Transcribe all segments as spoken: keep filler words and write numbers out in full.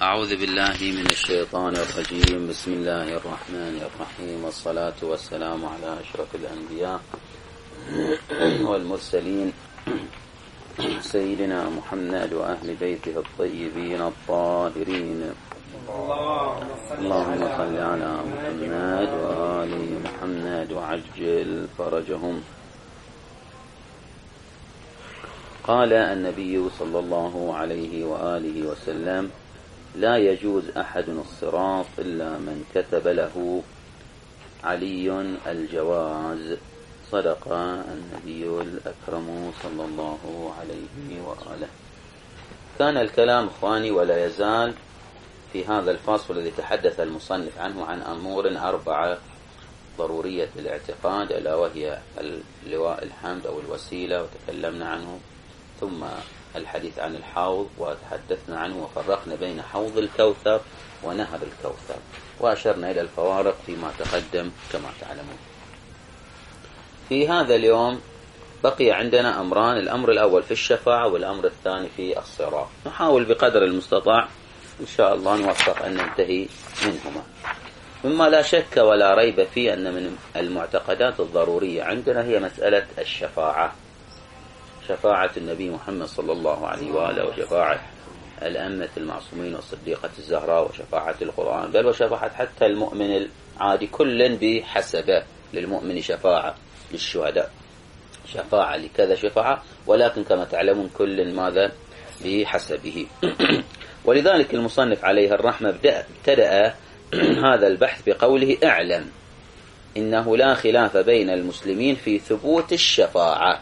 أعوذ بالله من الشيطان الرجيم. بسم الله الرحمن الرحيم، والصلاة والسلام على أشرف الأنبياء والمرسلين سيدنا محمد وأهل بيته الطيبين الطاهرين. اللهم صل على محمد وآل محمد وعجل فرجهم. قال النبي صلى الله عليه وآله وسلم: لا يجوز أحد الصراط إلا من كتب له علي الجواز. صدق النبي الأكرم صلى الله عليه وآله. كان الكلام إخواني ولا يزال في هذا الفصل الذي تحدث المصنف عنه عن أمور أربعة ضرورية الاعتقاد، ألا وهي اللواء الحمد أو الوسيلة، وتكلمنا عنه، ثم الحديث عن الحوض وتحدثنا عنه وفرقنا بين حوض الكوثر ونهر الكوثر، وأشرنا إلى الفوارق فيما تقدم كما تعلمون. في هذا اليوم بقي عندنا أمران، الأمر الأول في الشفاعة والأمر الثاني في الصراط. نحاول بقدر المستطاع إن شاء الله نوفق أن ننتهي منهما. مما لا شك ولا ريب فيه أن من المعتقدات الضرورية عندنا هي مسألة الشفاعة، شفاعة النبي محمد صلى الله عليه وآله، وشفاعة الأئمة المعصومين والصديقة الزهراء، وشفاعة القرآن، بل وشفاعة حتى المؤمن العادي، كل بحسبه. للمؤمن شفاعة، للشهداء شفاعة، لكذا شفاعة، ولكن كما تعلمون كل ماذا بحسبه. ولذلك المصنف عليه الرحمة ابتدأ هذا البحث بقوله: اعلم إنه لا خلاف بين المسلمين في ثبوت الشفاعة.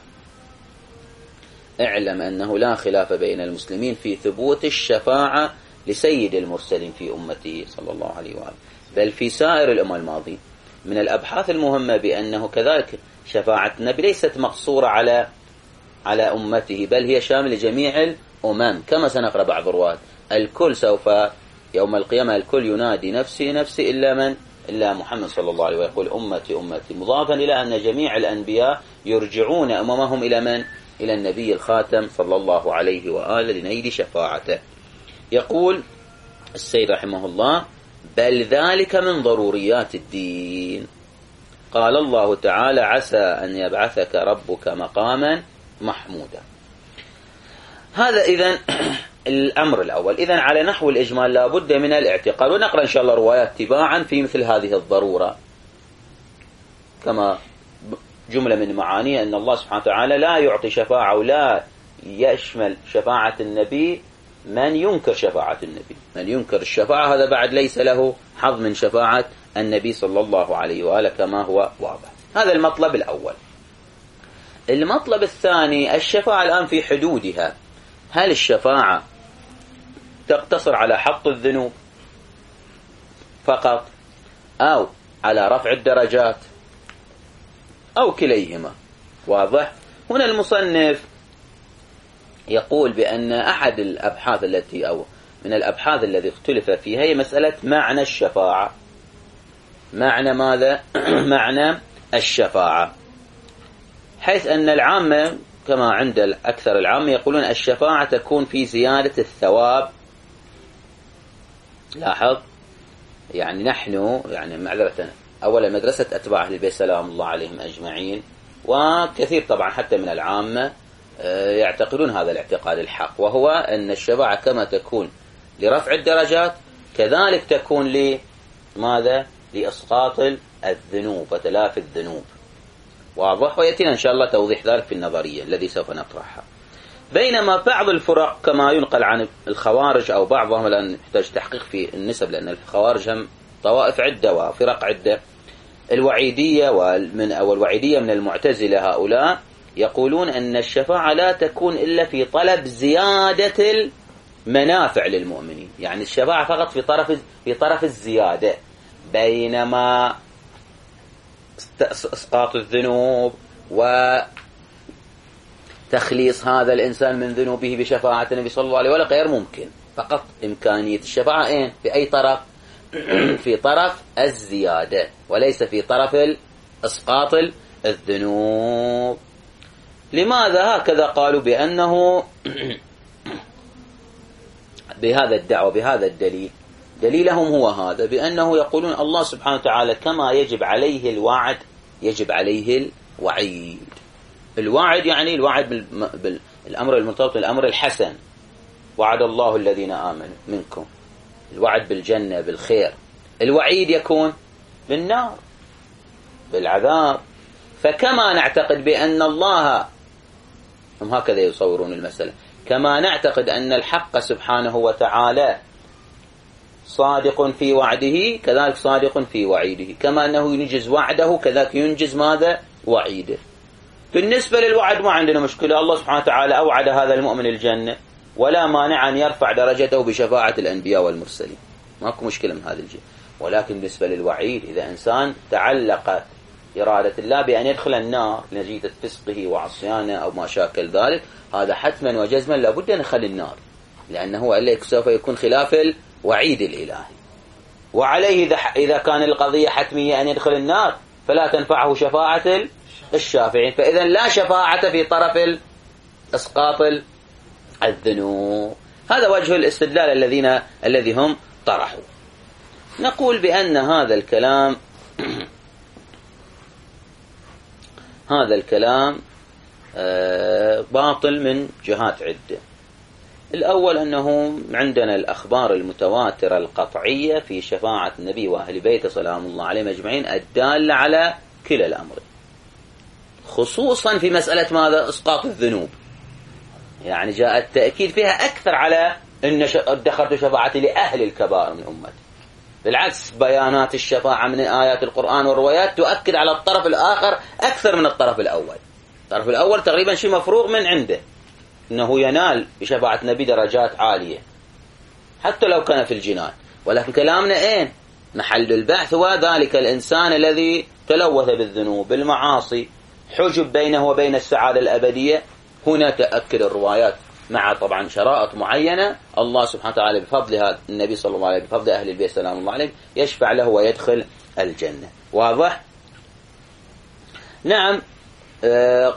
اعلم أنه لا خلاف بين المسلمين في ثبوت الشفاعة لسيد المرسلين في أمته صلى الله عليه وآله، بل في سائر الأمم الماضين. من الأبحاث المهمة بأنه كذلك شفاعة النبي ليست مقصورة على على أمته، بل هي شاملة جميع الأمم، كما سنقرأ بعض الروايات: الكل سوف يوم القيامة الكل ينادي نفسي نفسي إلا من إلا محمد صلى الله عليه وسلم، يقول أمتي أمتي، مضافا إلى أن جميع الأنبياء يرجعون أممهم إلى من؟ إلى النبي الخاتم صلى الله عليه وآله لنيل شفاعته. يقول السيد رحمه الله: بل ذلك من ضروريات الدين. قال الله تعالى: عسى أن يبعثك ربك مقاما محمودا. هذا إذن الأمر الأول. إذن على نحو الإجمال لا بد من الاعتقاد، ونقرأ إن شاء الله روايات تباعا في مثل هذه الضرورة، كما جملة من معانيه أن الله سبحانه وتعالى لا يعطي شفاعة ولا يشمل شفاعة النبي من ينكر شفاعة النبي. من ينكر الشفاعة هذا بعد ليس له حظ من شفاعة النبي صلى الله عليه وآله كما هو واضح. هذا المطلب الأول. المطلب الثاني: الشفاعة الآن في حدودها. هل الشفاعة تقتصر على حط الذنوب فقط، أو على رفع الدرجات، أو كليهما؟ واضح. هنا المصنف يقول بأن أحد الأبحاث التي أو من الأبحاث التي اختلف فيها هي مسألة معنى الشفاعة. معنى ماذا؟ معنى الشفاعة، حيث أن العامة كما عند أكثر العامة يقولون الشفاعة تكون في زيادة الثواب. لاحظ، يعني نحن يعني معذرة أولا مدرسة أتباع أهل البيت سلام الله عليهم أجمعين، وكثير طبعا حتى من العامة يعتقدون هذا الاعتقاد الحق، وهو أن الشفاعة كما تكون لرفع الدرجات كذلك تكون لماذا؟ لإسقاط الذنوب وتلافي الذنوب. واضح، ويأتينا إن شاء الله توضيح ذلك في النظرية الذي سوف نطرحها. بينما بعض الفرق كما ينقل عن الخوارج أو بعضهم، الآن يحتاج تحقيق في النسب لأن الخوارج هم طوائف عدة وفرق عدة، الوعيدية ومن أو الوعيدية من المعتزلة، هؤلاء يقولون أن الشفاعة لا تكون إلا في طلب زيادة المنافع للمؤمنين، يعني الشفاعة فقط في طرف في طرف الزيادة، بينما إسقاط الذنوب وتخليص هذا الإنسان من ذنوبه بشفاعة النبي صلى الله عليه وسلم غير ممكن. فقط إمكانية الشفاعة إيه؟ في أي طرف؟ في طرف الزيادة، وليس في طرف إسقاط الذنوب. لماذا هكذا قالوا؟ بأنه بهذا الدعوة بهذا الدليل. دليلهم هو هذا، بأنه يقولون الله سبحانه وتعالى كما يجب عليه الوعد يجب عليه الوعيد. الوعد يعني الوعد بالأمر المرتبط بالأمر الحسن، وعد الله الذين آمنوا منكم، الوعد بالجنة بالخير. الوعيد يكون بالنار بالعذاب. فكما نعتقد بأن الله، هم هكذا يصورون المسألة، كما نعتقد أن الحق سبحانه وتعالى صادق في وعده كذلك صادق في وعيده، كما أنه ينجز وعده كذلك ينجز ماذا؟ وعيده. بالنسبة للوعد ما عندنا مشكلة، الله سبحانه وتعالى أوعد هذا المؤمن الجنة ولا مانع أن يرفع درجته بشفاعة الأنبياء والمرسلين، ماكو مشكلة من هذا الجهة. ولكن بالنسبة للوعيد، إذا إنسان تعلق إرادة الله بأن يدخل النار نتيجة فسقه وعصيانه أو ما شاكل ذلك، هذا حتما وجزما لابد أن يدخل النار، لأنه إليك سوف يكون خلاف الوعيد الإلهي. وعليه إذا كان القضية حتمية أن يدخل النار فلا تنفعه شفاعة الشافعين. فإذا لا شفاعة في طرف إسقاط الذنوب. هذا وجه الاستدلال الذين الذي هم طرحوا. نقول بأن هذا الكلام هذا الكلام باطل من جهات عدة. الأول أنه عندنا الأخبار المتواترة القطعية في شفاعة النبي وأهل بيته سلام الله عليهم أجمعين الدالة على كلا الأمر، خصوصا في مسألة ماذا؟ إسقاط الذنوب. يعني جاء التأكيد فيها أكثر على أن ادخرت شفاعتي لأهل الكبائر من أمتي. بالعكس، بيانات الشفاعة من آيات القرآن والروايات تؤكد على الطرف الآخر أكثر من الطرف الأول. الطرف الأول تقريبا شيء مفروغ من عنده، أنه ينال بشفاعة النبي درجات عالية حتى لو كان في الجنان. ولكن كلامنا إيه؟ محل البحث هو ذلك الإنسان الذي تلوث بالذنوب بالمعاصي، حجب بينه وبين السعادة الأبدية. هنا تأكد الروايات مع طبعا شرائط معينة، الله سبحانه وتعالى بفضل هذا النبي صلى الله عليه وسلم بفضل أهل البيت سلام الله عليهم يشفع له ويدخل الجنة. واضح؟ نعم. أه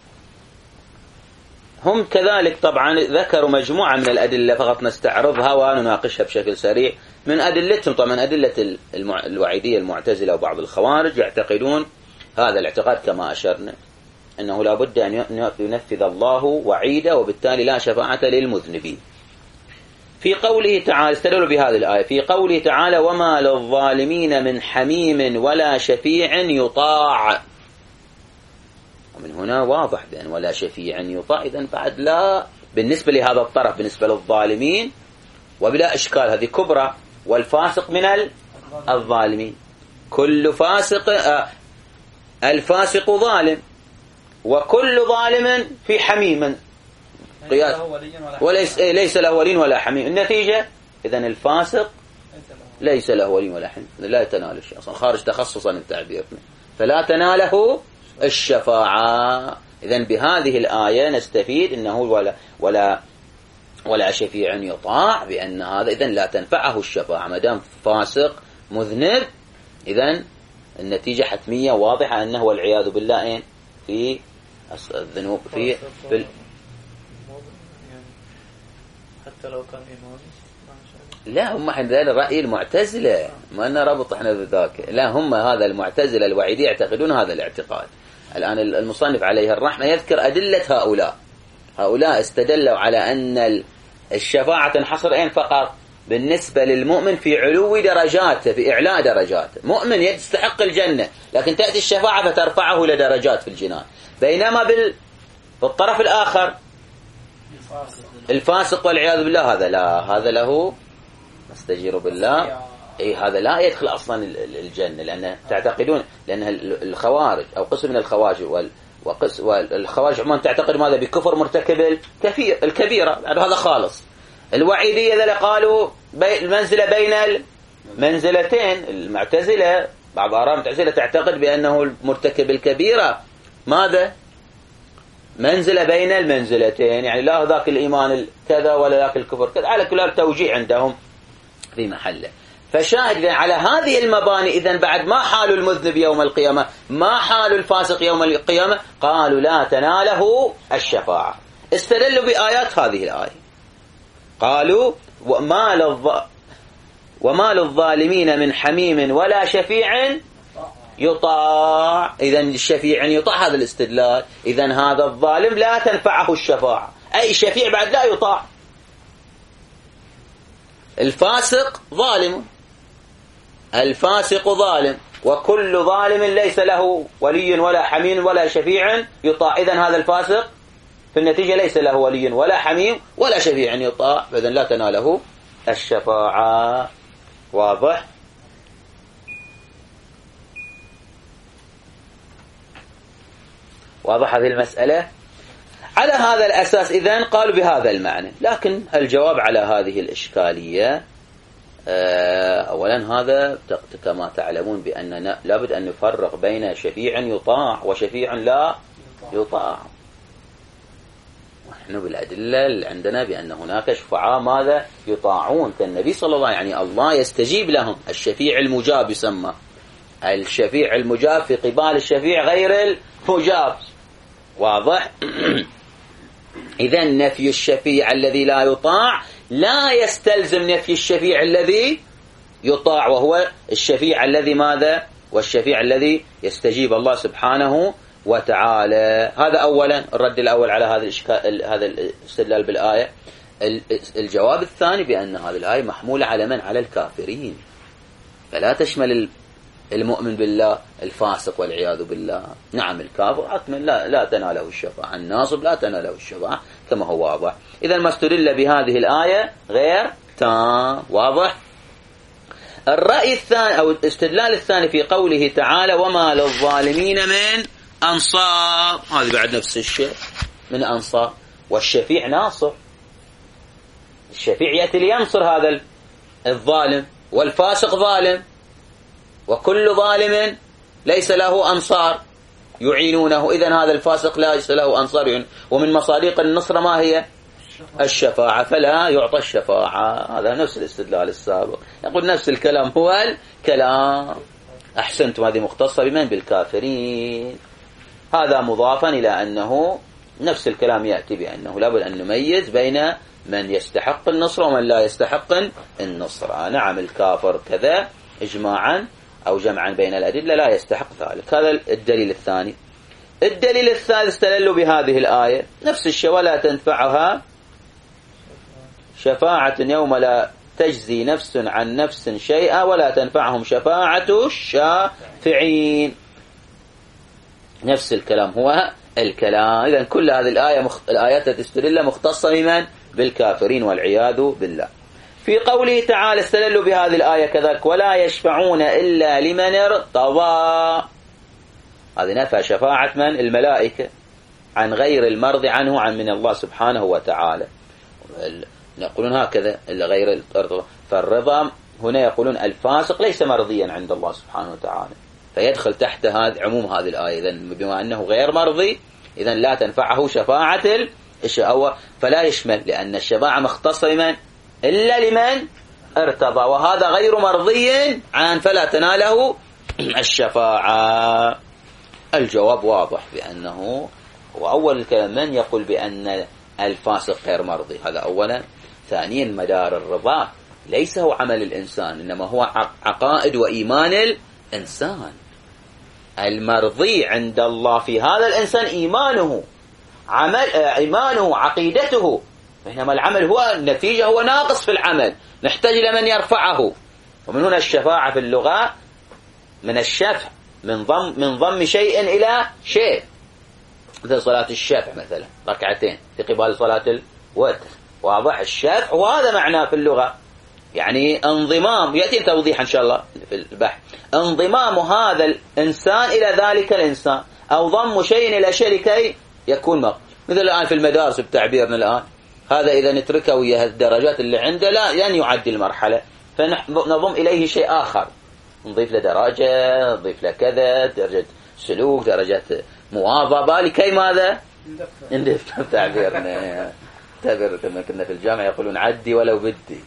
هم كذلك طبعا ذكروا مجموعة من الأدلة فقط نستعرضها ونناقشها بشكل سريع. من أدلتهم طبعا أدلة الوعيدية المعتزلة وبعض الخوارج يعتقدون هذا الاعتقاد كما أشرنا، أنه لا بد أن ينفذ الله وعيده وبالتالي لا شفاعة للمذنبين. في قوله تعالى، استدلوا بهذه الآية في قوله تعالى: وما للظالمين من حميم ولا شفيع يطاع. ومن هنا واضح بأن ولا شفيع يطاع، إذن بعد لا بالنسبة لهذا الطرف بالنسبة للظالمين وبلا إشكال هذه كبرى. والفاسق من الظالمين، كل فاسق آه الفاسق ظالم، وكل ظالم في حميم قياس وليس ليس له ولي ولا حميم. النتيجة إذن الفاسق ليس له ولي ولا حميم، لا تنال الشيء أصلا خارج تخصصا التعبير، فلا تناله الشفاعة. إذن بهذه الآية نستفيد أنه ولا ولا ولا شفيع يطاع، بأن هذا إذن لا تنفعه الشفاعة ما دام فاسق مذنب. إذن النتيجة حتمية واضحة أنه والعياذ بالله في الذنوب في, في حتى لو كان إيمان. لا، هم احنا رأي المعتزلة، ما أنا ربط احنا بذاك. لا، هم هذا المعتزلة الوعيدية يعتقدون هذا الاعتقاد. الآن المصنف عليه الرحمة يذكر أدلة هؤلاء. هؤلاء استدلوا على أن الشفاعة تنحصر أين فقط بالنسبة للمؤمن في علو درجاته، في إعلاء درجاته. مؤمن يستحق الجنة لكن تأتي الشفاعة فترفعه إلى درجات في الجنان. بينما بالطرف الآخر الفاسق والعياذ بالله هذا لا، هذا له نستجير بالله أي هذا لا يدخل أصلا الجنة، لأن تعتقدون لأن الخوارج أو قسم من الخوارج وال والخوارج عموما تعتقد ماذا؟ بكفر مرتكب الكبيرة، يعني هذا خالص. الوعيدية ذا قالوا المنزلة بين المنزلتين. المعتزلة بعض آراء المعتزلة تعتقد بأنه المرتكب الكبيرة ماذا؟ منزلة بين المنزلتين، يعني لا ذاك الإيمان كذا ولا ذاك الكفر كذا، على كل توجيه عندهم في محله. فشاهد على هذه المباني إذن بعد ما حال المذنب يوم القيامة، ما حال الفاسق يوم القيامة، قالوا لا تناله الشفاعة. استدلوا بآيات هذه الآية. قالوا وما للظ... وما للظالمين من حميم ولا شفيع يطاع. إذن الشفيع يطاع، هذا الاستدلال. إذن هذا الظالم لا تنفعه الشفاعة، أي شفيع بعد لا يطاع. الفاسق ظالم، الفاسق ظالم، وكل ظالم ليس له ولي ولا حميم ولا شفيع يطاع. إذن هذا الفاسق في النتيجة ليس له ولي ولا حميم ولا شفيع يطاع، فإذن لا تناله الشفاعة. واضح؟ واضح هذه المسألة؟ على هذا الأساس إذن قالوا بهذا المعنى. لكن الجواب على هذه الإشكالية، أولا هذا كما تعلمون بأننا لابد أن نفرق بين شفيع يطاع وشفيع لا يطاع. نحن بالأدلة اللي عندنا بأن هناك شفعاء ماذا يطاعون كالنبي صلى الله عليه وسلم، يعني الله يستجيب لهم. الشفيع المجاب يسمى، الشفيع المجاب في قبال الشفيع غير المجاب. واضح؟ إذن نفي الشفيع الذي لا يطاع لا يستلزم نفي الشفيع الذي يطاع، وهو الشفيع الذي ماذا؟ والشفيع الذي يستجيب الله سبحانه وتعالى. هذا أولا الرد الأول على هذا الإشكال، هذا الاستدلال بالآية. الجواب الثاني بأن هذه الآية محمولة على من؟ على الكافرين، فلا تشمل المؤمن بالله الفاسق والعياذ بالله. نعم الكافر حتما لا, لا تناله الشفاعة، الناصب لا تناله الشفاعة كما هو واضح. إذا ما استدل بهذه الآية غير تام. واضح؟ الرأي الثاني أو الاستدلال الثاني في قوله تعالى وما للظالمين من أنصار، هذه بعد نفس الشيء، من أنصار. والشفيع ناصر، الشفيع يأتي لينصر هذا الظالم، والفاسق ظالم، وكل ظالم ليس له أنصار يعينونه. إذن هذا الفاسق ليس له أنصار يعين. ومن مصادق النصر ما هي؟ الشفاعة، فلا يعطى الشفاعة. هذا نفس الاستدلال السابق، يقول نفس الكلام هو الكلام. أحسنتم، هذه مختصة بمن؟ بالكافرين. هذا مضافا إلى أنه نفس الكلام يأتي بأنه لابد أن نميز بين من يستحق النصر ومن لا يستحق النصر. نعم الكافر كذا إجماعا أو جمعا بين الأدلة لا يستحق ذلك. هذا الدليل الثاني. الدليل الثالث استدلوا بهذه الآية نفس الشيء، ولا تنفعها شفاعة يوم لا تجزي نفس عن نفس شيئا ولا تنفعهم شفاعة الشافعين. نفس الكلام هو الكلام. إذن كل هذه الآية مخ... الآيات التي استدل مختصة بمن؟ بالكافرين والعياذ بالله. في قوله تعالى استدلوا بهذه الآية كذلك ولا يشفعون إلا لمن ارتضى. هذه نفى شفاعة من؟ الملائكة عن غير المرضي عنه عن من الله سبحانه وتعالى. يقولون هكذا غير الرضا، فالرضا هنا يقولون الفاسق ليس مرضيا عند الله سبحانه وتعالى، فيدخل تحت هذا عموم هذه الآية. إذن بما أنه غير مرضي إذن لا تنفعه شفاعة الشفاعة، فلا يشمل، لأن الشفاعة مختصة بمن؟ إلا لمن ارتضى، وهذا غير مرضي عن فلا تناله الشفاعة. الجواب واضح بأنه وأول الكلام من يقول بأن الفاسق غير مرضي، هذا أولا. ثانيا مدار الرضا ليس هو عمل الإنسان، إنما هو عقائد وإيمان الإنسان. المرضي عند الله في هذا الإنسان إيمانه، عمل إيمانه عقيدته، بينما العمل هو النتيجة، هو ناقص في العمل، نحتاج لمن يرفعه. ومن هنا الشفاعة في اللغة من الشفع، من ضم من ضم شيء إلى شيء، مثل صلاة الشفع مثلا ركعتين في قبال صلاة الوتر. واضح الشفع، وهذا معناه في اللغة يعني انضمام، يأتي توضيح إن شاء الله في البحث. انضمام هذا الإنسان إلى ذلك الإنسان، أو ضم شيء إلى شيء لكي يكون مقبول. مثل الآن في المدارس بتعبيرنا الآن، هذا إذا نتركه ويا الدرجات اللي عنده لا لن يعدي المرحلة، فنضم إليه شيء آخر، نضيف له درجة، نضيف له كذا، درجة سلوك، درجة مواظبة، لكي ماذا؟ ندفع تعبيرنا. تعبير كما كنا في الجامعة يقولون عدي ولو بدي.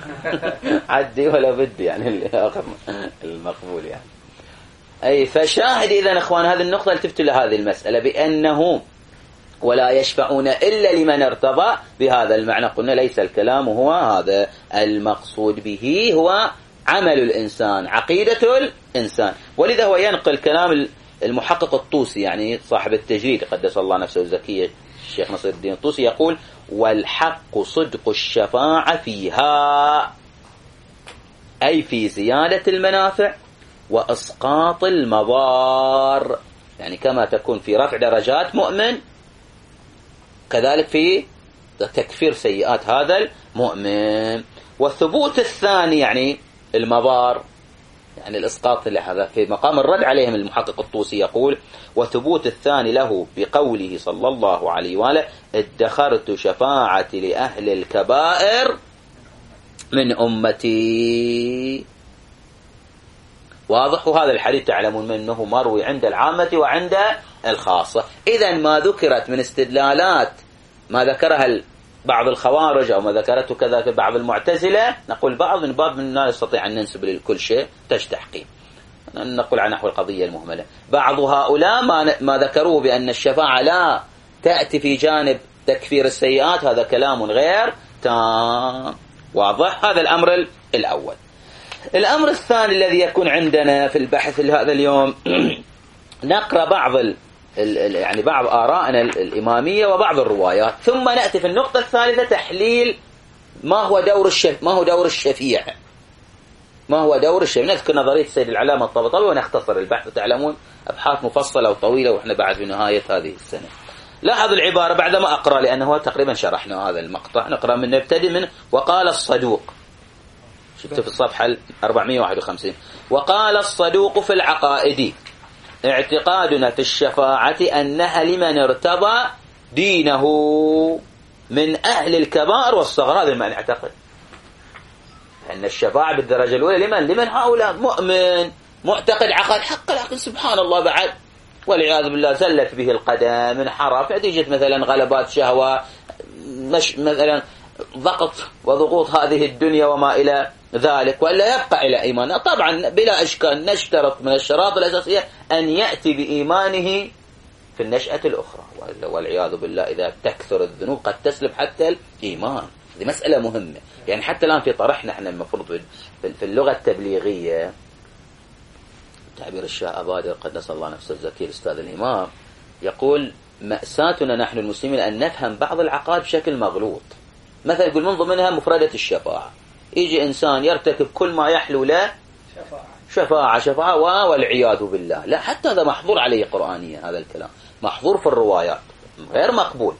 عدي ولو بدي يعني الآخر المقبول يعني. أي فشاهد إذا أخوان هذه النقطة التفت لهذه المسألة، بأنه ولا يشفعون إلا لمن ارتضى بهذا المعنى. قلنا ليس الكلام هو هذا، المقصود به هو عمل الإنسان، عقيدة الإنسان. ولذا هو ينقل كلام المحقق الطوسي، يعني صاحب التجريد قدس الله نفسه الزكية الشيخ نصر الدين الطوسي، يقول: والحق صدق الشفاعة فيها، أي في زيادة المنافع وإسقاط المضار، يعني كما تكون في رفع درجات مؤمن كذلك في تكفير سيئات هذا المؤمن. والثبوت الثاني يعني المضار، يعني الإسقاط، هذا في مقام الرد عليهم. المحقق الطوسي يقول: وثبوت الثاني له بقوله صلى الله عليه وآله: ادخرت شفاعتي لأهل الكبائر من أمتي. واضح؟ وهذا الحديث تعلمون منه مروي عند العامة وعند الخاصة. إذن ما ذكرت من استدلالات ما ذكرها بعض الخوارج أو ما ذكرته كذا بعض المعتزلة، نقول بعض من باب من لا نستطيع أن ننسب لكل شيء تحقيق، نقول عن نحو القضية المهملة. بعض هؤلاء ما, ما ذكروه بأن الشفاعة لا تأتي في جانب تكفير السيئات، هذا كلام غير تام. واضح؟ هذا الأمر الأول. الأمر الثاني الذي يكون عندنا في البحث هذا اليوم نقرأ بعض ال يعني بعض آرائنا الإمامية وبعض الروايات، ثم نأتي في النقطة الثالثة تحليل ما هو دور الشف ما هو دور الشفيع ما هو دور الشفيع. نذكر نظرية السيد العلامة الطبطبي ونختصر البحث. تعلمون أبحاث مفصلة وطويلة وإحنا بعد في نهاية هذه السنة. لاحظ العبارة بعدما أقرأ، لأنه تقريبا شرحنا هذا المقطع. نقرأ من نبتدي من وقال الصدوق، شفت في الصفحة أربعمائة وواحد وخمسين: وقال الصدوق في العقائد: اعتقادنا في الشفاعة أنها لمن ارتضى دينه من أهل الكبائر والصغار. هذا ما نعتقد، أن الشفاعة بالدرجة الأولى لمن لمن هؤلاء مؤمن معتقد عقد حق، لكن سبحان الله بعد والعياذ بالله زلت به القدم، انحرف نتيجة مثلا غلبات شهوة، مش مثلا ضغط وضغوط هذه الدنيا وما إلى ذلك، وإلا يبقى إلى إيمانه. طبعا بلا إشكال نشترط من الشراط الأساسية أن يأتي بإيمانه في النشأة الأخرى، والعياذ بالله إذا تكثر الذنوب قد تسلب حتى الإيمان. هذه مسألة مهمة. يعني حتى الآن في طرحنا احنا المفروض في اللغة التبليغية، تعبير الشاه أبادر قدس الله نفسه الزكي الأستاذ الإمام يقول: مأساتنا نحن المسلمين أن نفهم بعض العقائد بشكل مغلوط. مثلا يقول من ضمنها مفردة الشفاعة، يجي إنسان يرتكب كل ما يحلو له شفاعة شفاعة شفاعة والعياذ بالله. لا، حتى هذا محظور عليه قرآنيا، هذا الكلام محظور في الروايات، غير مقبول.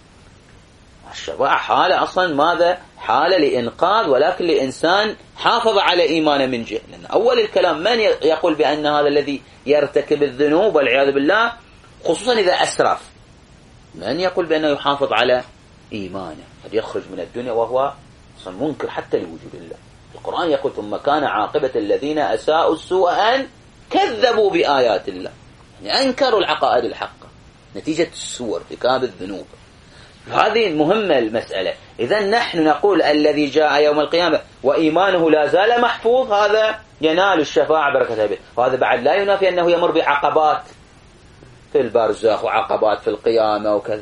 الشفاعة حالة أصلا ماذا؟ حالة لإنقاذ، ولكن لإنسان حافظ على إيمانه من جهة. لأن أول الكلام من يقول بأن هذا الذي يرتكب الذنوب والعياذ بالله خصوصا إذا أسرف، من يقول بأنه يحافظ على إيمانه؟ قد يخرج من الدنيا وهو أصلا منكر حتى لوجود الله. القرآن يقول: ثم كان عاقبة الذين أساءوا السوء أن كذبوا بآيات الله، يعني أنكروا العقائد الحقة نتيجة السوء ارتكاب الذنوب. هذه مهمة المسألة. إذا نحن نقول الذي جاء يوم القيامة وإيمانه لا زال محفوظ، هذا ينال الشفاعة بركة به. وهذا بعد لا ينافي أنه يمر بعقبات في البرزخ وعقبات في القيامة وكذا.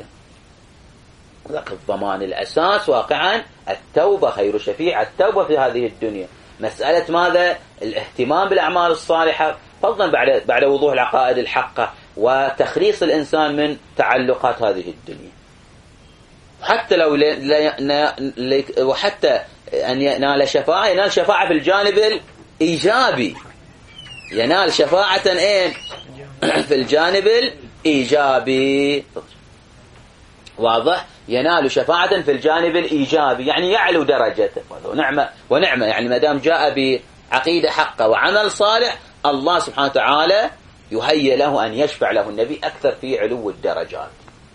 ذاك الضمان الأساس واقعا التوبة خير شفيع، التوبة في هذه الدنيا. مسألة ماذا؟ الاهتمام بالأعمال الصالحة، فضلا بعد بعد وضوح العقائد الحقة وتخليص الإنسان من تعلقات هذه الدنيا. حتى لو ل... وحتى أن ينال شفاعة، ينال شفاعة في الجانب الإيجابي، ينال شفاعة إيه؟ في الجانب الإيجابي. واضح؟ ينال شفاعة في الجانب الإيجابي، يعني يعلو درجته. ونعمة ونعمة يعني ما دام جاء بعقيدة حقة وعمل صالح، الله سبحانه وتعالى يهيئ له أن يشفع له النبي أكثر في علو الدرجات.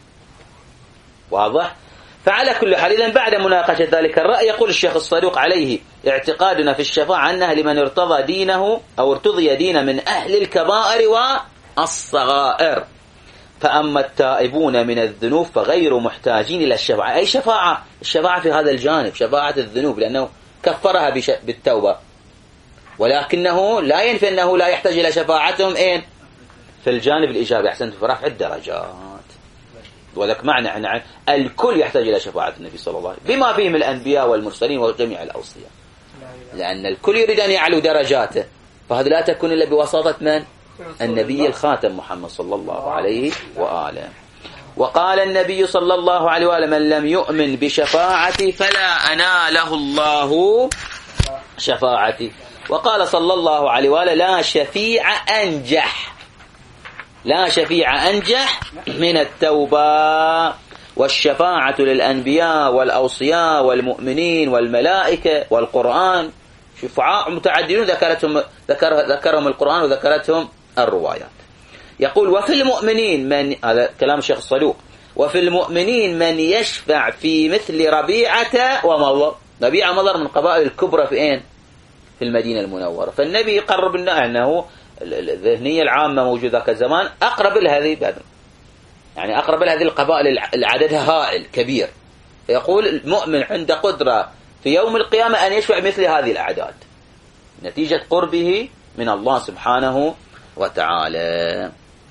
واضح؟ فعلى كل حال، إذن بعد مناقشة ذلك الرأي يقول الشيخ الصدوق عليه: اعتقادنا في الشفاعة أنها لمن ارتضى دينه أو ارتضي دين من أهل الكبائر والصغائر. فأما التائبون من الذنوب فغير محتاجين إلى الشفاعة. أي شفاعة؟ الشفاعة في هذا الجانب، شفاعة الذنوب، لأنه كفرها بالتوبة، ولكنه لا ينفي أنه لا يحتاج إلى شفاعتهم إيه؟ في الجانب الإيجابي، أحسنت، في رفع الدرجات. وذلك معنى أن الكل يحتاج إلى شفاعة النبي صلى الله عليه وسلم بما فيهم الأنبياء والمرسلين وجميع الأوصياء، لأن الكل يريد أن يعلو درجاته، فهذا لا تكون إلا بواسطة من؟ النبي الخاتم محمد صلى الله عليه وآله. وقال النبي صلى الله عليه وآله: من لم يؤمن بشفاعتي فلا أناله الله شفاعتي. وقال صلى الله عليه وآله: لا شفيع أنجح لا شفيع أنجح من التوبة. والشفاعة للأنبياء والأوصياء والمؤمنين والملائكة والقرآن شفعاء متعددون ذكرتهم ذكر ذكرهم القرآن وذكرتهم الروايات. يقول: وفي المؤمنين من، هذا كلام الشيخ الصدوق، وفي المؤمنين من يشفع في مثل ربيعة ومضر. ربيعة مضر من قبائل الكبرى في أين؟ في المدينة المنورة. فالنبي يقرب لنا أنه الذهنية العامة موجودة ذاك الزمان أقرب لهذه، يعني أقرب لهذه القبائل العددها هائل كبير. يقول المؤمن عنده قدرة في يوم القيامة أن يشفع مثل هذه الأعداد نتيجة قربه من الله سبحانه وتعالى.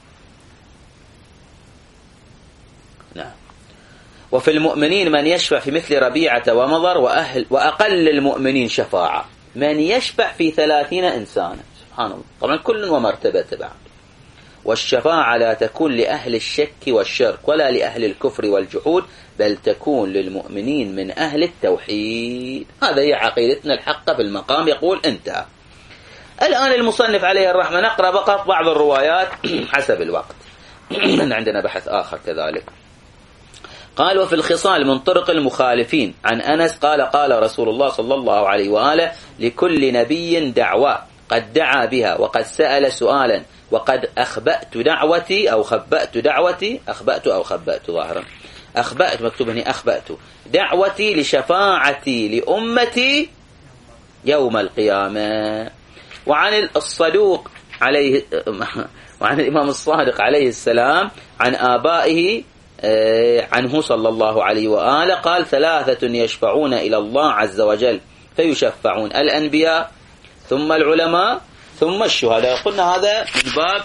نعم. وفي المؤمنين من يشفع في مثل ربيعة ومضر وأهل وأقل المؤمنين شفاعة من يشفع في ثلاثين إنسانا. سبحان الله. طبعا كل ومرتبة بعد. والشفاعة لا تكون لأهل الشك والشرك ولا لأهل الكفر والجحود، بل تكون للمؤمنين من أهل التوحيد. هذا هي عقيدتنا الحقة في المقام. يقول انتهى. الآن المصنف عليه الرحمة نقرأ فقط بعض الروايات حسب الوقت. عندنا بحث آخر كذلك. قال: وفي الخصال من طرق المخالفين عن أنس قال: قال رسول الله صلى الله عليه وآله: لكل نبي دعوة قد دعا بها وقد سأل سؤالا وقد أخبأت دعوتي أو خبأت دعوتي أخبأت أو خبأت ظاهرا أخبأت مكتوب هنا أخبأت دعوتي لشفاعتي لأمتي يوم القيامة. وعن الصدوق عليه وعن الإمام الصادق عليه السلام عن آبائه عنه صلى الله عليه وآله قال: ثلاثة يشفعون إلى الله عز وجل فيشفعون: الأنبياء ثم العلماء ثم الشهداء. قلنا هذا من باب،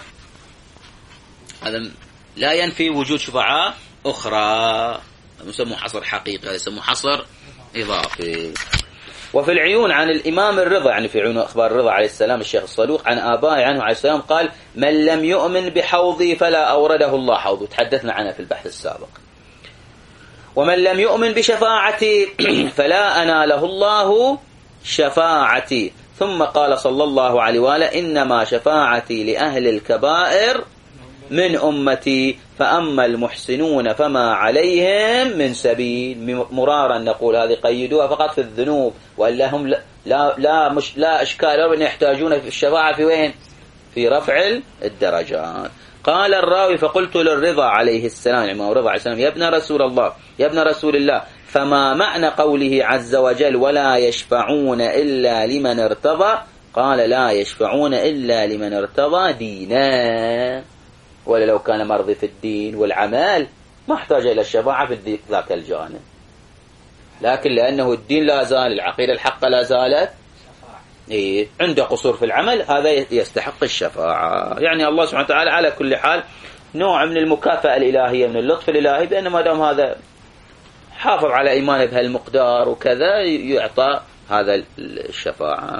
هذا لا ينفي وجود شفعاء أخرى، يسمى حصر حقيقي، يسمى حصر إضافي. وفي العيون عن الإمام الرضا، يعني في عيون أخبار الرضا عليه السلام الشيخ الصدوق عن آبائه عنه عليه السلام قال: من لم يؤمن بحوضي فلا أورده الله حوضه. تحدثنا عنها في البحث السابق. ومن لم يؤمن بشفاعتي فلا أناله الله شفاعتي. ثم قال صلى الله عليه وآله: إنما شفاعتي لأهل الكبائر من أمتي، فأما المحسنون فما عليهم من سبيل. مرارا نقول هذه قيدوها فقط في الذنوب، وإلا هم لا لا لا, مش لا أشكال أن يحتاجون في الشفاعة في وين؟ في رفع الدرجات. قال الراوي: فقلت للرضا عليه السلام، يعني الرضا عليه السلام: يا ابن رسول الله يا ابن رسول الله فما معنى قوله عز وجل: ولا يشفعون إلا لمن ارتضى؟ قال: لا يشفعون إلا لمن ارتضى دينا. ولا لو كان مرضي في الدين والعمل ما احتاج إلى الشفاعة في ذاك الجانب، لكن لأنه الدين لا زال، العقيدة الحقة لا زالت، إيه عنده قصور في العمل، هذا يستحق الشفاعة. يعني الله سبحانه وتعالى على كل حال نوع من المكافأة الإلهية، من اللطف الإلهي، بأن ما دام هذا حافظ على إيمانه بهالمقدار وكذا يعطى هذا الشفاعة.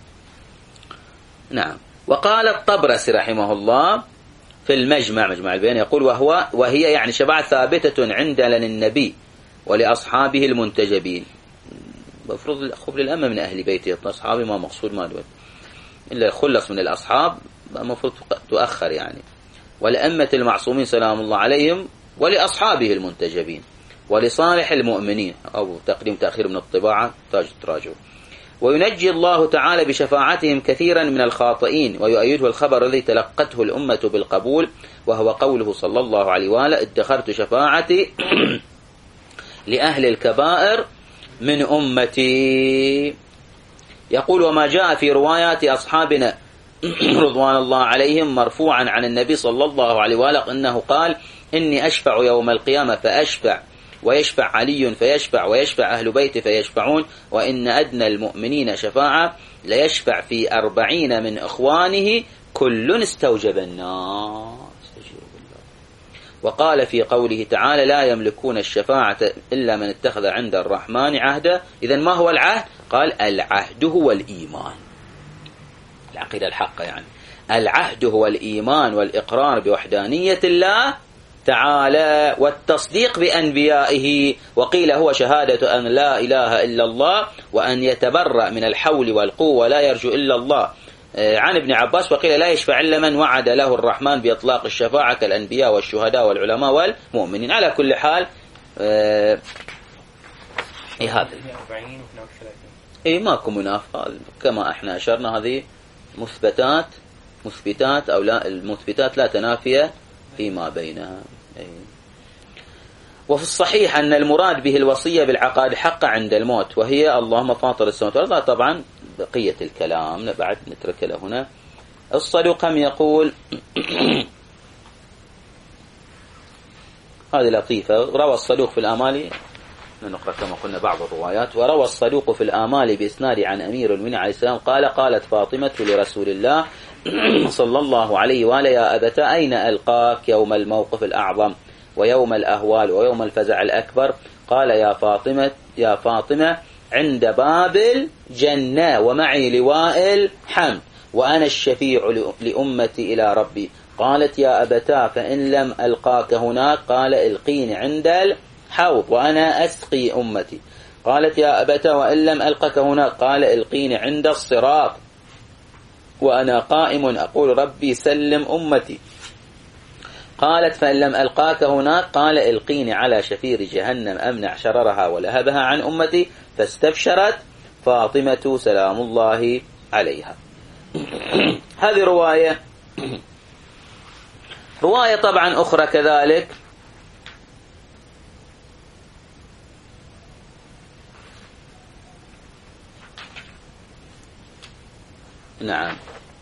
نعم. وقال الطبرسي رحمه الله في المجمع، مجمع البيان، يقول: وهو وهي يعني شفاعة ثابتة عند للنبي ولأصحابه المنتجبين. مفروض الخبر الأمة من أهل بيته، أصحابه ما مقصود ما دول إلا خلص من الأصحاب، مفروض تؤخر يعني. ولأمة المعصومين سلام الله عليهم ولأصحابه المنتجبين ولصالح المؤمنين، أو تقديم تأخير من الطباعة تاج تراجعوا. وينجي الله تعالى بشفاعتهم كثيرا من الخاطئين، ويؤيده الخبر الذي تلقته الأمة بالقبول، وهو قوله صلى الله عليه وآله: ادخرت شفاعتي لأهل الكبائر من أمتي. يقول: وما جاء في روايات أصحابنا رضوان الله عليهم مرفوعا عن النبي صلى الله عليه وآله أنه قال: إني أشفع يوم القيامة فأشفع، ويشفع علي فيشفع، ويشفع أهل بيته فيشفعون، وإن أدنى المؤمنين شفاعة ليشفع في أربعين من إخوانه كل استوجب النار. وقال في قوله تعالى لا يملكون الشفاعة إلا من اتخذ عند الرحمن عهدا. إذن ما هو العهد؟ قال العهد هو الإيمان، العقيدة الحقة يعني. العهد هو الإيمان والإقرار بوحدانية الله تعالى والتصديق بأنبيائه، وقيل هو شهادة أن لا إله إلا الله وأن يتبرأ من الحول والقوة ولا يرجو إلا الله عن ابن عباس. وقيل لا يشفع إلا من وعد له الرحمن بإطلاق الشفاعة كالأنبياء والشهداء والعلماء والمؤمنين. على كل حال آه إيه هذا إيه ماكو منافاة كما احنا أشرنا، هذه مثبتات مثبتات أو لا، المثبتات لا تنافية فيما بينها. إيه. وفي الصحيح أن المراد به الوصية بالعقائد حق عند الموت، وهي اللهم فاطر السماوات والأرض. طبعا بقية الكلام بعد نترك له هنا. الصدوق هم يقول هذه لطيفة. روى الصدوق في الآمال، نقرأ كما قلنا بعض الروايات. وروى الصدوق في الآمال بإسناد عن أمير المؤمنين عليه السلام قال قالت فاطمة لرسول الله صلى الله عليه وآله يا أبتا أين ألقاك يوم الموقف الأعظم ويوم الأهوال ويوم الفزع الأكبر؟ قال يا فاطمة يا فاطمة عند باب الجنة ومعي لواء الحمد وأنا الشفيع لأمتي إلى ربي. قالت يا أبتا فإن لم ألقاك هناك؟ قال القيني عند الحوض وأنا أسقي أمتي. قالت يا أبتا وإن لم ألقك هناك؟ قال القيني عند الصراط وأنا قائم أقول ربي سلم أمتي. قالت فإن لم ألقاك هناك؟ قال القيني على شفير جهنم أمنع شررها ولهبها عن أمتي. فاستبشرت فاطمة سلام الله عليها. هذه رواية. رواية طبعا أخرى كذلك نعم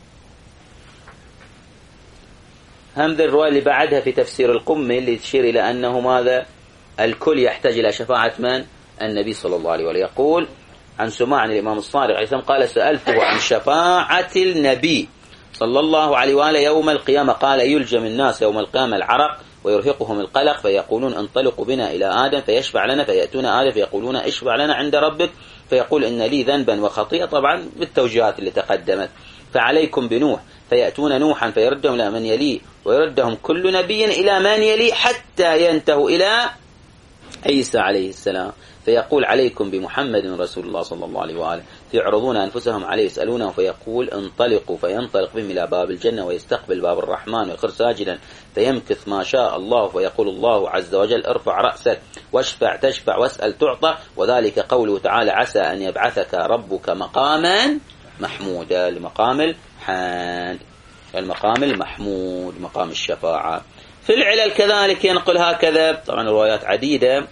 هم ذي الرواية اللي بعدها في تفسير القمي اللي تشير إلى أنه ماذا الكل يحتاج إلى شفاعة من؟ النبي صلى الله عليه وسلم. يقول عن سماع عن الإمام الصادق عليه السلام قال سألته عن شفاعة النبي صلى الله عليه وآله يوم القيامة قال يلجم الناس يوم القيامة العرق ويرهقهم القلق فيقولون انطلقوا بنا إلى آدم فيشفع لنا فيأتون آدم فيقولون اشفع لنا عند ربك فيقول إن لي ذنبا وخطيئة، طبعا بالتوجيهات اللي تقدمت. فعليكم بنوح فيأتون نوحا فيردهم إلى من يليه ويردهم كل نبي إلى من يليه حتى ينتهوا إلى عيسى عليه السلام فيقول عليكم بمحمد رسول الله صلى الله عليه وآله فيعرضون أنفسهم عليه يسألونه فيقول انطلقوا فينطلق بهم إلى باب الجنة ويستقبل باب الرحمن ويخر ساجدا فيمكث ما شاء الله فيقول الله عز وجل ارفع رأسك واشفع تشفع واسأل تعطى وذلك قوله تعالى عسى أن يبعثك ربك مقاما محمودا لمقام الحان المقام المحمود مقام الشفاعة. في العلل كذلك ينقل هكذا، طبعا روايات عديدة.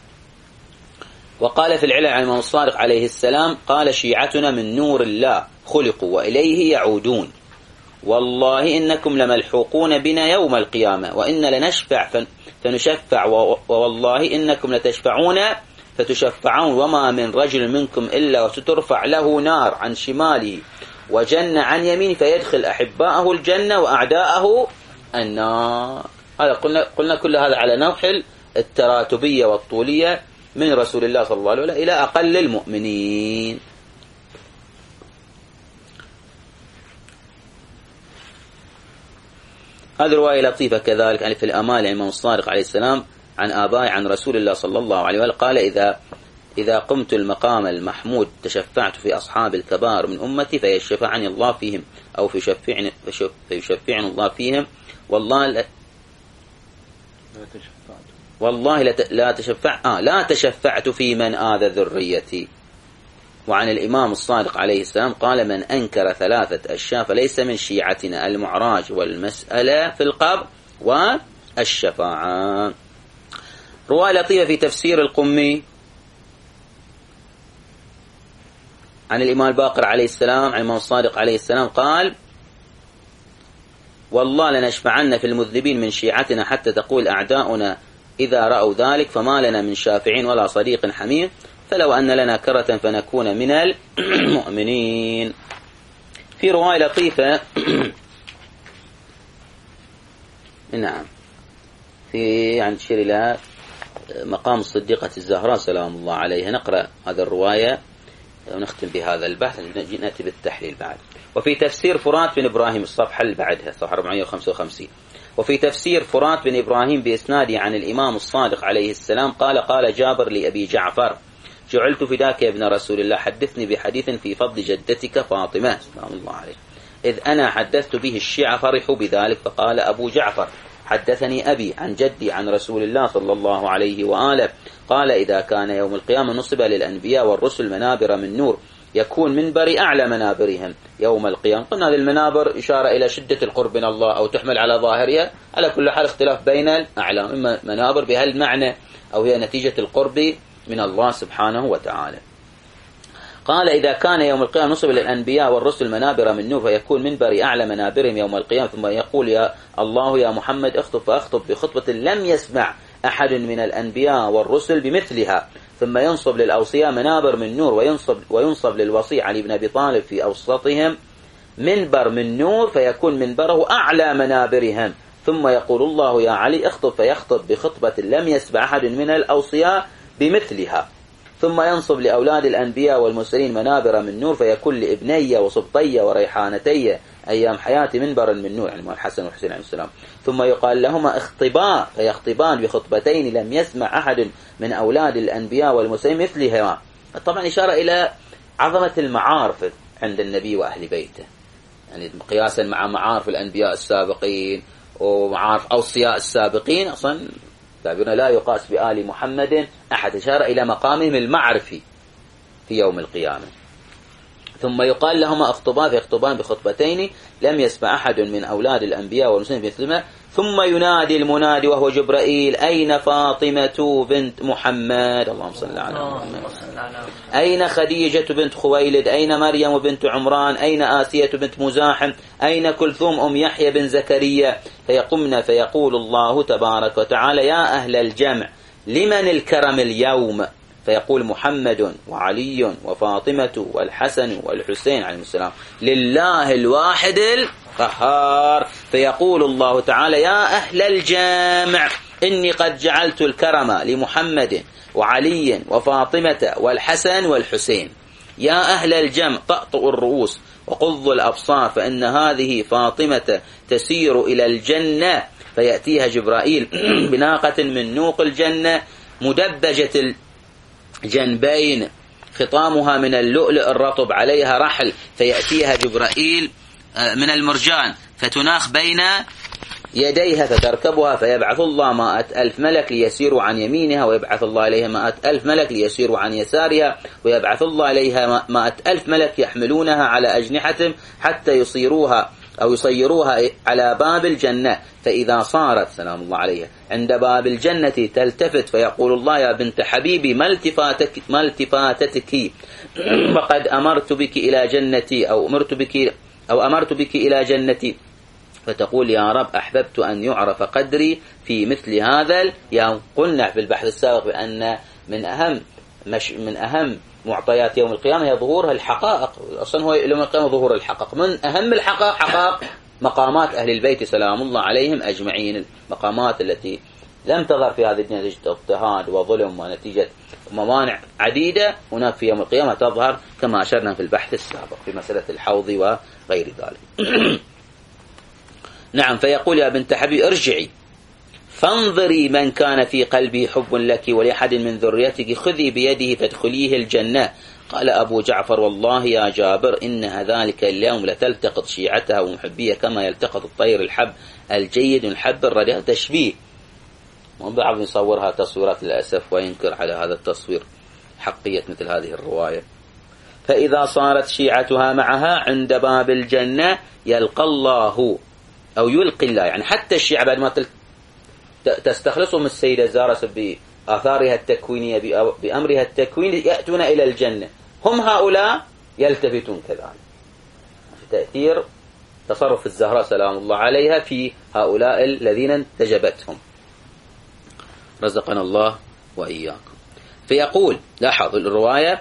وقال في العلل عن الإمام الصادق عليه السلام قال شيعتنا من نور الله خلقوا وإليه يعودون والله إنكم لملحوقون بنا يوم القيامة وإن لنشفع فنشفع والله إنكم لتشفعون فتشفعون وما من رجل منكم إلا وسترفع له نار عن شماله وجنة عن يمينه فيدخل أحباءه الجنة وأعداءه النار. هذا قلنا قلنا كل هذا على نوح التراتبية والطولية من رسول الله صلى الله عليه وسلم إلى أقل المؤمنين. هذه رواية لطيفة كذلك يعني في الأمال الإمام الصادق عليه السلام عن آبائه عن رسول الله صلى الله عليه وسلم قال إذا إذا قمت المقام المحمود تشفعت في أصحاب الكبار من أمتي فيشفعني الله فيهم أو فيشفعني, فيشفعني الله فيهم والله لا والله لا تشفع آه لا تشفعت في من آذى ذريتي. وعن الإمام الصادق عليه السلام قال من أنكر ثلاثة أشياء فليس من شيعتنا المعراج والمسألة في القبر والشفاعة. رواية لطيفة في تفسير القمي عن الإمام الباقر عليه السلام عن الإمام الصادق عليه السلام قال والله لنشفعن في المذنبين من شيعتنا حتى تقول أعداؤنا إذا رأوا ذلك فما لنا من شافعين ولا صديق حميم فلو أن لنا كرة فنكون من المؤمنين. في رواية لطيفة نعم في يعني تشير إلى مقام الصديقة الزهراء سلام الله عليها. نقرأ هذا الرواية ونختم بهذا البحث، نأتي بالتحليل بعد. وفي تفسير فرات بن إبراهيم، الصفحة اللي بعدها صفحة أربعمائة وخمسة وخمسين، وفي تفسير فرات بن إبراهيم بإسناده عن الإمام الصادق عليه السلام قال: قال جابر لأبي جعفر: جعلت فداك يا ابن رسول الله، حدثني بحديث في فضل جدتك فاطمة سلام الله عليه، إذ أنا حدثت به الشيعة فرحوا بذلك. فقال أبو جعفر: حدثني أبي عن جدي عن رسول الله صلى الله عليه وآله قال: إذا كان يوم القيامة نصب للأنبياء والرسل منابر من نور، يكون منبر أعلى منابرهم يوم القيامة. قلنا هذه المنابر إشارة إلى شدة القرب من الله أو تحمل على ظاهرها، على كل حال اختلاف بين الأعلام، إما منابر بهالمعنى أو هي نتيجة القرب من الله سبحانه وتعالى. قال: إذا كان يوم القيامة نصب للأنبياء والرسل منابر من نور، فيكون منبر أعلى منابرهم يوم القيامة، ثم يقول: يا الله يا محمد اخطب، فأخطب بخطبة لم يسمع أحد من الأنبياء والرسل بمثلها، ثم ينصب للأوصياء منابر من نور، وينصب, وينصب للوصي علي بن أبي طالب في أوسطهم منبر من نور، فيكون منبره أعلى منابرهم، ثم يقول الله يا علي اخطب، فيخطب بخطبة لم يسمع أحد من الأوصياء بمثلها، ثم ينصب لأولاد الأنبياء والمرسلين منابر من نور، فيكون لابني وصبطي وريحانتي أيام حياتي منبرا من نور، يعني الحسن والحسين عليه السلام، ثم يقال لهما اخطبا، فيخطبان بخطبتين لم يسمع أحد من أولاد الأنبياء والمرسلين مثلها. طبعا إشارة إلى عظمة المعارف عند النبي وأهل بيته، يعني قياسا مع معارف الأنبياء السابقين ومعارف أوصياء السابقين، أصلا تعبيرنا لا يقاس بآل محمد أحد، إشارة إلى مقامهم المعرفي في يوم القيامة. ثم يقال لهما اخطبان، فيخطبان بخطبتين لم يسمع أحد من أولاد الأنبياء والمرسلين مثلهما، ثم ينادي المنادي وهو جبرائيل: أين فاطمة بنت محمد؟ اللهم صل على محمد. أين خديجة بنت خويلد؟ أين مريم بنت عمران؟ أين آسية بنت مزاحم؟ أين كلثوم أم يحيى بن زكريا؟ فيقمن فيقول الله تبارك وتعالى: يا أهل الجمع، لمن الكرم اليوم؟ فيقول: محمد وعلي وفاطمة والحسن والحسين عليهم السلام، لله الواحد القهار. فيقول الله تعالى: يا أهل الجامع، إني قد جعلت الكرم لمحمد وعلي وفاطمة والحسن والحسين. يا أهل الجمع، طأطئوا الرؤوس وقضوا الأبصار، فإن هذه فاطمة تسير إلى الجنة، فيأتيها جبرائيل بناقة من نوق الجنة مدبجة جنبين، خطامها من اللؤلؤ الرطب، عليها رحل، فيأتيها جبرائيل من المرجان فتناخ بين يديها فتركبها، فيبعث الله مائة ألف ملك ليسيروا عن يمينها، ويبعث الله عليها مائة ألف ملك ليسيروا عن يسارها، ويبعث الله عليها مائة ألف ملك يحملونها على أجنحتهم حتى يصيروها أو يصيروها على باب الجنة. فإذا صارت سلام الله عليها عند باب الجنة تلتفت فيقول الله: يا بنت حبيبي، ما التفاتك ما التفاتتك، وقد أمرت بك إلى جنتي أو أمرت بك أو أمرت بك إلى جنتي. فتقول: يا رب، أحببت أن يعرف قدري في مثل هذا اليوم. قلنا في البحث السابق بأن من أهم مش من أهم معطيات يوم القيامة هي ظهورها الحقائق، أصلا هو يوم القيامة ظهور الحقائق، من أهم الحقائق حقائق مقامات أهل البيت سلام الله عليهم أجمعين، المقامات التي لم تظهر في هذه الدنيا نتيجة اضطهاد وظلم ونتيجة موانع عديدة، هناك في يوم القيامة تظهر كما أشرنا في البحث السابق في مسألة الحوض وغير ذلك. نعم. فيقول: يا بنت حبيبي، ارجعي فانظري من كان في قلبي حب لك ولأحد من ذريتك، خذي بيده فادخليه الجنة. قال أبو جعفر: والله يا جابر، إنها ذلك اليوم لتلتقط شيعتها ومحبيها كما يلتقط الطير الحب الجيد الحب الرديء. تشبيه، وبعض يصورها تصويرات للأسف وينكر على هذا التصوير حقية مثل هذه الرواية. فإذا صارت شيعتها معها عند باب الجنة يلقى الله أو يلقي الله، يعني حتى الشيعة بعد ما تستخلصهم السيدة الزهراء بآثارها التكوينية بأمرها التكويني يأتون إلى الجنة، هم هؤلاء يلتفتون كذلك. تأثير تصرف الزهراء سلام الله عليها في هؤلاء الذين انتجبتهم، رزقنا الله وإياكم. فيقول، لاحظ الرواية: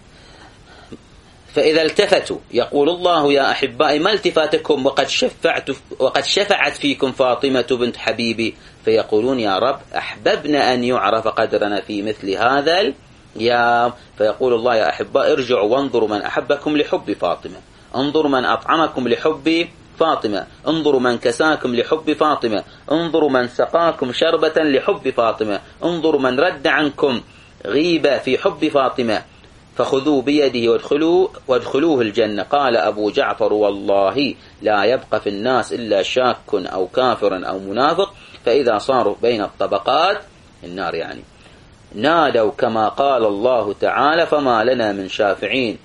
فإذا التفتوا يقول الله: يا أحبائي، ما التفاتكم وقد شفعت وقد شفعت فيكم فاطمة بنت حبيبي. فيقولون يا رب أحببنا أن يعرف قدرنا في مثل هذا اليوم. فيقول الله يا أحباء ارجعوا وانظروا من أحبكم لحب فاطمة، انظروا من أطعمكم لحب فاطمة، انظروا من كساكم لحب فاطمة، انظروا من سقاكم شربة لحب فاطمة، انظروا من رد عنكم غيبة في حب فاطمة، فخذوا بيده وادخلوا وادخلوه الجنة. قال أبو جعفر والله لا يبقى في الناس إلا شاك أو كافر أو منافق، فإذا صاروا بين الطبقات النار يعني نادوا كما قال الله تعالى فما لنا من شافعين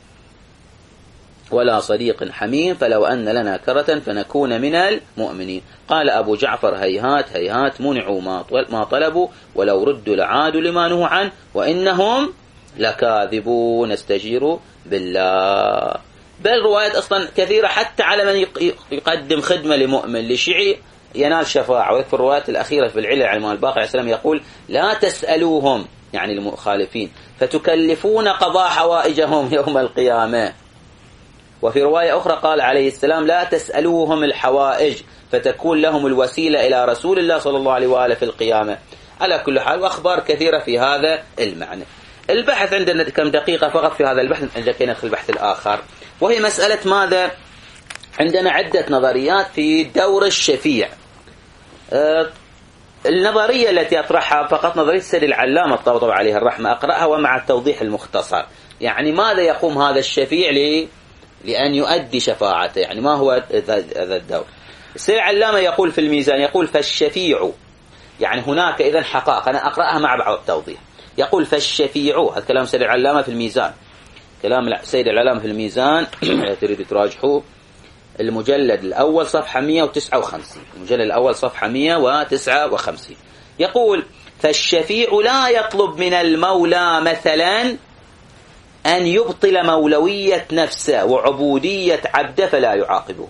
ولا صديق حميم فلو أن لنا كرة فنكون من المؤمنين. قال أبو جعفر هيهات هيهات منعوا ما طلبوا ولو ردوا لعادوا لما نهوا عنه وإنهم لكاذبون. استجيروا بالله. بل روايات أصلا كثيرة حتى على من يقدم خدمة لمؤمن لشيعي ينال شفاعة. وفي الروايات الأخيرة في العلل عن الباقر عليه السلام يقول لا تسألوهم يعني المخالفين فتكلفون قضاء حوائجهم يوم القيامة. وفي رواية أخرى قال عليه السلام لا تسألوهم الحوائج فتكون لهم الوسيلة إلى رسول الله صلى الله عليه وآله في القيامة. على كل حال وأخبار كثيرة في هذا المعنى. البحث عندنا كم دقيقة فقط في هذا البحث عندك في البحث الآخر، وهي مسألة ماذا؟ عندنا عدة نظريات في دور الشفيع. أه النظرية التي أطرحها فقط نظرية السيد العلامة الطبطبي عليه الرحمة، أقرأها ومع التوضيح المختصر. يعني ماذا يقوم هذا الشفيع لي لأن يؤدي شفاعته، يعني ما هو هذا الدور؟ السيد العلامة يقول في الميزان يقول فالشفيع يعني هناك إذن حقائق، أنا أقرأها مع بعض التوضيح. يقول فالشفيع، هذا كلام سيد العلامة في الميزان، كلام سيد العلامة في الميزان تريد تراجحوه، المجلد الأول صفحة مئة وتسعة وخمسين، المجلد الأول صفحة مئة وتسعة وخمسين. يقول فالشفيع لا يطلب من المولى مثلا أن يبطل مولوية نفسه وعبودية عبده فلا يعاقبه.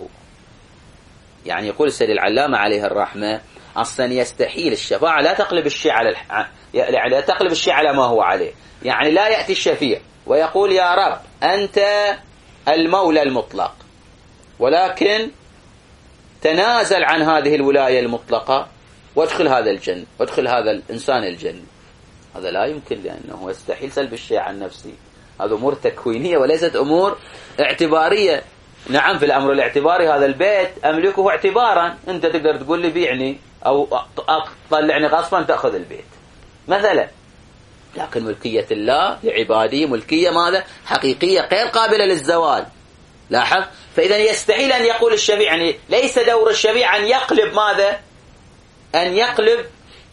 يعني يقول السيد العلامة عليه الرحمة أصلا يستحيل الشفاعة لا تقلب الشيء على الح... يعني لا تقلب الشيء على ما هو عليه. يعني لا يأتي الشفيع ويقول يا رب أنت المولى المطلق ولكن تنازل عن هذه الولاية المطلقة وادخل هذا الجنة وادخل هذا الإنسان الجنة. هذا لا يمكن لأنه يستحيل سلب الشيء عن نفسي. هذا أمور تكوينية وليست أمور اعتبارية. نعم في الأمر الاعتباري هذا البيت أملكه اعتبارا، أنت تقدر تقول لي بيعني أو طلعني غصبا تأخذ البيت مثلا، لكن ملكية الله لعباده ملكية ماذا؟ حقيقية غير قابلة للزوال. لاحظ. فإذا يستحيل أن يقول الشفيع، يعني ليس دور الشفيع أن يقلب ماذا؟ أن يقلب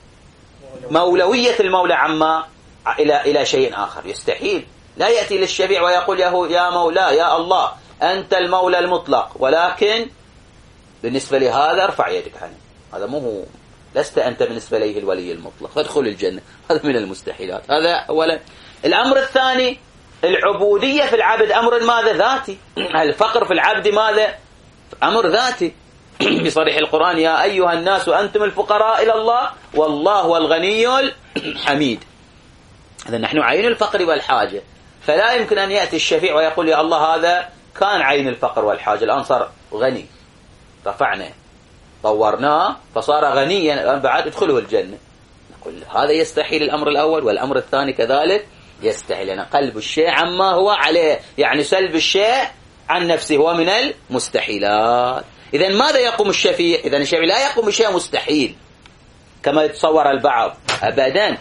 مولوية المولى عما إلى إلى شيء آخر. يستحيل. لا يأتي للشفيع ويقول يا مولا يا الله أنت المولى المطلق ولكن بالنسبة لهذا ارفع يدك عنه. هذا مو هو، لست أنت بالنسبة ليه الولي المطلق فادخل الجنة. هذا من المستحيلات. هذا أولا. الأمر الثاني العبودية في العبد أمر ماذا؟ ذاتي. الفقر في العبد ماذا؟ أمر ذاتي. بصريح القرآن يا أيها الناس أنتم الفقراء إلى الله والله هو الغني الحميد. إذا نحن عين الفقر والحاجة، فلا يمكن أن يأتي الشفيع ويقول يا الله هذا كان عين الفقر والحاجة الآن صار غني، رفعنا طورناه فصار غنيا الآن بعد ادخله الجنة. نقول هذا يستحيل الأمر الأول. والأمر الثاني كذلك يستحيل، أن قلب الشيء عما هو عليه، يعني سلب الشيء عن نفسه هو من المستحيلات. إذا ماذا يقوم الشفيع؟ إذا الشفيع لا يقوم بشيء مستحيل كما يتصور البعض أبدا.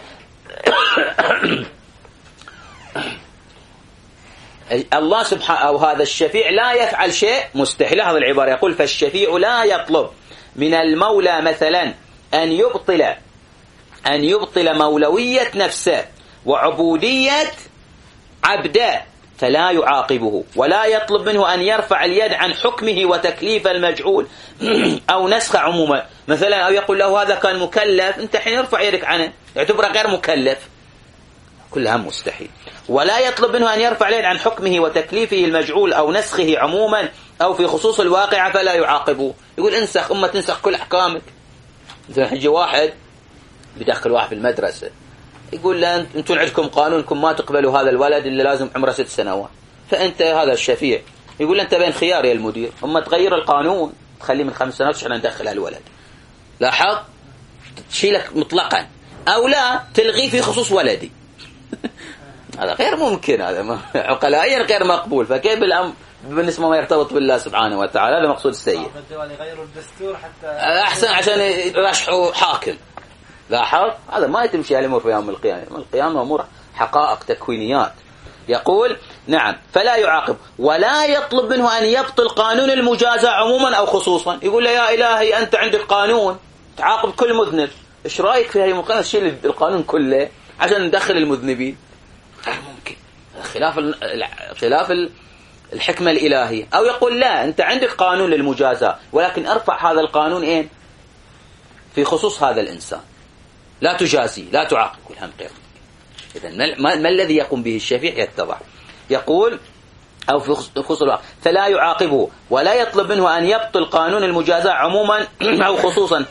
الله سبحانه أو هذا الشفيع لا يفعل شيء مستحيل. هذا العبارة يقول فالشفيع لا يطلب من المولى مثلا أن يبطل أن يبطل مولوية نفسه وعبودية عبده فلا يعاقبه، ولا يطلب منه أن يرفع اليد عن حكمه وتكليف المجعول أو نسخ عموما مثلا، أو يقول له هذا كان مكلف أنت حين يرفع يدك عنه يعتبره غير مكلف. كلها مستحيل. ولا يطلب منه أن يرفع اليد عن حكمه وتكليفه المجعول أو نسخه عموما أو في خصوص الواقع فلا يعاقبه. يقول انسخ أمة تنسخ كل أحكامك. مثلا يجي واحد بدخل واحد في المدرسة يقول لا أنتم عندكم قانونكم ما تقبلوا هذا الولد اللي لازم عمره ست سنوات، فأنت هذا الشفيع يقول أنت بين خيار يا المدير، أما تغير القانون تخليه من خمس سنوات عشان ندخل الولد. لاحظ. تشيلك مطلقا، أو لا تلغي في خصوص ولدي. هذا غير ممكن، هذا عقلائيا غير مقبول. فكيف الأمر بالنسبة ما يرتبط بالله سبحانه وتعالى؟ هذا مقصود السيد. يغيروا الدستور حتى أحسن عشان يرشحوا حاكم. لاحظ، هذا ما يتمشي الأمور في يوم القيامة. يوم القيامة أمور حقائق تكوينيات. يقول نعم فلا يعاقب ولا يطلب منه أن يبطل قانون المجازاة عموما أو خصوصا. يقول له يا إلهي أنت عندك قانون تعاقب كل مذنب، إيش رأيك في هذه المقارنة؟ شيل القانون كله عشان ندخل المذنبين. غير ممكن، خلاف خلاف الحكمة الإلهية. أو يقول لا، أنت عندك قانون للمجازاة ولكن ارفع هذا القانون إيه في خصوص هذا الإنسان، لا تجازي لا تعاقب كل هم غير. إذن ما, ما الذي يقوم به الشفيع يتضح. يقول أو في خصوص الواقع فلا يعاقبه ولا يطلب منه أن يبطل قانون المجازاة عموما أو خصوصا،